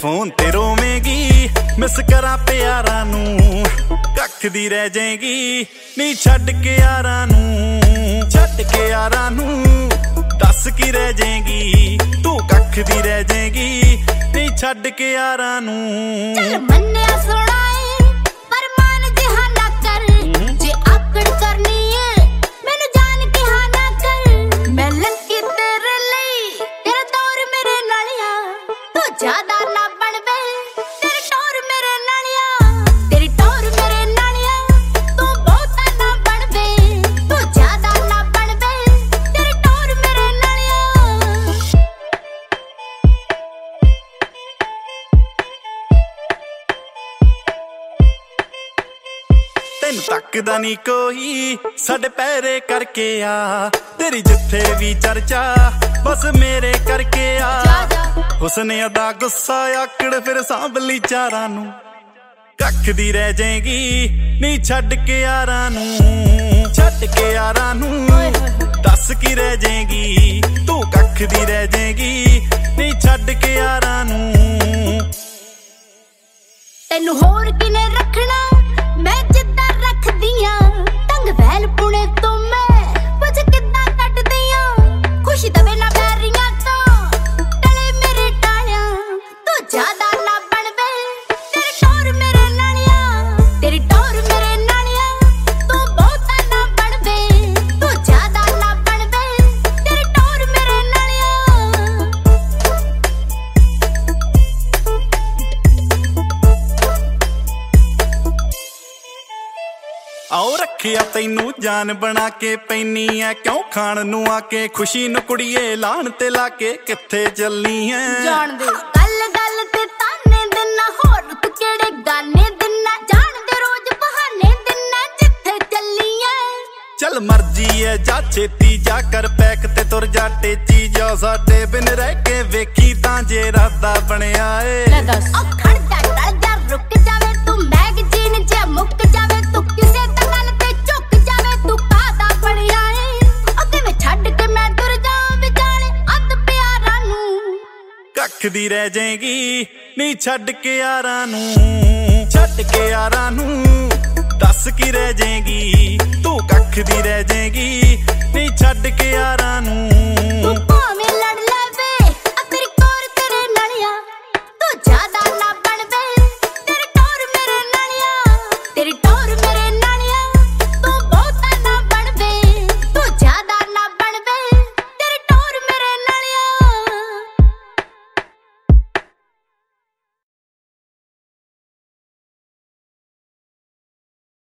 Phone ते रोवेगी, miss करा प्यारा नू कख दी रह जाएगी। नी छड्ड के यारा नू, छड्ड के यारा नू दस की रह जाएगी, तू कख दी रह जाएगी। नी छड्ड के यारा नू चल मन्निया सुनाए पर मान जिहा ना कर, जे आकड़ करनी है मैनू जान के हाँ ना कर। मैं लंकी तेरे लई, तेरा दौर मेरे नालिया, तू ज्यादा ना बन बे, तेरी टोर मेरे नालिया, तेरी टोर मेरे नालिया, तू बहुता ना बन बे, तू ज्यादा ना बन बे, तेरी टोर मेरे नालिया। तेन तकदा नी कोई साडे पैरे करके आ, तेरी जिथे भी चर्चा बस मेरे करके आ। हुस्न अदा गुस्सा आकड़ फिर सांभली चारा नू कख दी रह जाएगी। नी छड्ड के यारा नू, छड्ड के यारा नू दस की रह जाएगी, तू कख दी रह जाएगी। नी छड्ड के यारा नू तेनू होर किने रखना, मैं जिद्दां रखदियां, ढंग वैल पुणे तो मैं कुछ किद्दां कटदियां। खुशी दवे ना बैरियां तो टले मेरे टालियां, तू ज्यादा ना बन बे, तेरी टोर मेरे नालिया, तेरी टोर मेरे नालिया, तू बहुता ना बन बे, तू ज्यादा ना बन बे, तेरी टोर मेरे नालिया। आओ रखिया तैनू जान बना के पैनी है, क्यों खान नू आके खुशी नू कुड़िए लान ते लाके किथे चलनी है। जान दे गल गल ते ताने दिना, होर तू केड़े गाने दिना, जान दे रोज बहाने दिना, जिथे चली है। चल मर्जी है जा छेती जा कर पैक ते तुर जा टेची जा, साडे बिन रह के वेखी तां जे राता बनया ए। ले दस ओ खड़ जा टल जा रुक जावे, तू मैगजीन जे मुक जावे, तू किसे दा गल ते झुक जावे, तू कादा बनया ए। ओ किवें छड्ड के मैं तुर जा विचाले अध प्यारा नू कख दी रह जाएगी। नी छड्ड के यारा नू, छड्ड के यारा नू दस की रह जाएगी, तू कख दी रह जाएगी।